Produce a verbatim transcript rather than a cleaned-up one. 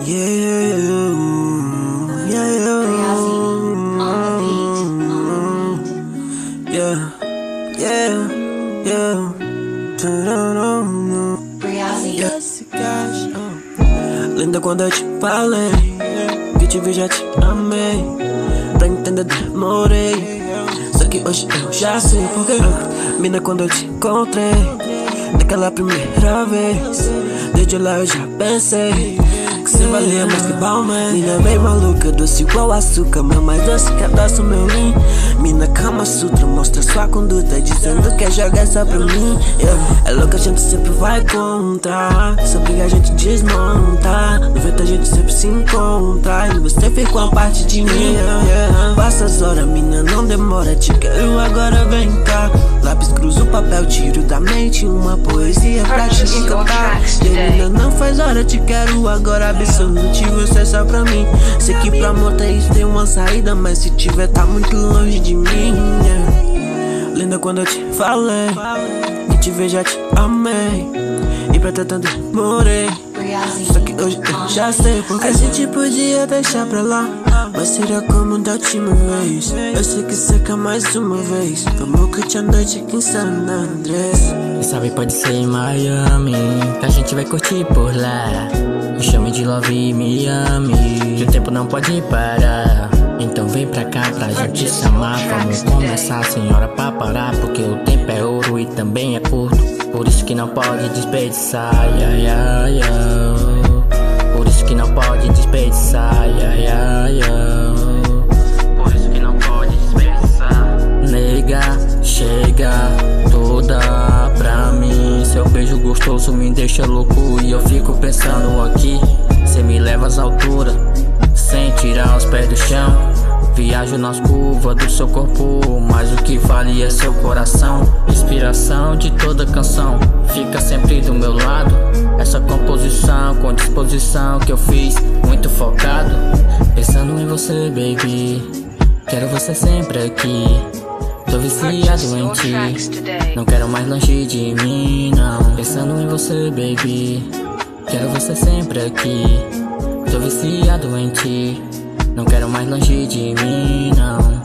Yeah, yeah, yeah, yeah, yeah. Linda, quando eu te falei que te vi já te amei. Pra entender demorei, só que hoje eu já sei porque. Mina, quando eu te encontrei naquela primeira vez, desde lá eu já pensei que cê valia mais que Balmain. Mina bem maluca, doce igual açúcar, meu mais doce que abraço meu rim. Mina Kama Sutra, mostra sua conduta, dizendo que joga só pra mim. Yeah. É louco, a gente sempre vai contra, se briga a gente desmonta, no vento a gente sempre se encontra, e você ficou a parte de mim. Yeah, yeah. Passa as horas, mina, não demora, te quero agora, vem cá. Lápis, cruzo o papel, tiro da mente uma poesia pra te encantar. Mina, não faz hora, te quero agora, absolute, você é só pra mim. Sei que pro amor tem uma saída, mas se tiver tá muito longe de mim. Yeah. Linda, quando eu te falei que te ver já te amei, e pra ter tanto demorei, só que hoje eu já sei porque. A gente podia deixar pra lá, mas seria como da última vez. Eu sei que você quer mais uma vez, vamos curtir a noite aqui em San Andrés. Quem sabe pode ser em Miami, que a gente vai curtir por lá. Me chame de love e me ame, que o tempo não pode parar. Então vem pra cá pra gente se amar. Vamos começar, senhora, pra parar, porque o tempo é ouro e também é curto, por isso que não pode desperdiçar. Yeah, yeah, yeah. Por isso que não pode desperdiçar. Yeah, yeah, yeah. Por isso que não pode desperdiçar. Nega, chega toda pra mim. Seu beijo gostoso me deixa louco e eu fico pensando aqui. Cê me leva às alturas sem tirar os pés do chão. Viajo nas curvas do seu corpo, mas o que vale é seu coração. Inspiração de toda canção, fica sempre do meu lado. Essa composição com disposição que eu fiz, muito focado, pensando em você, baby. Quero você sempre aqui, tô viciado em ti, não quero mais longe de mim, não. Pensando em você, baby. Quero você sempre aqui, tô viciado em ti, não quero mais longe de mim, não.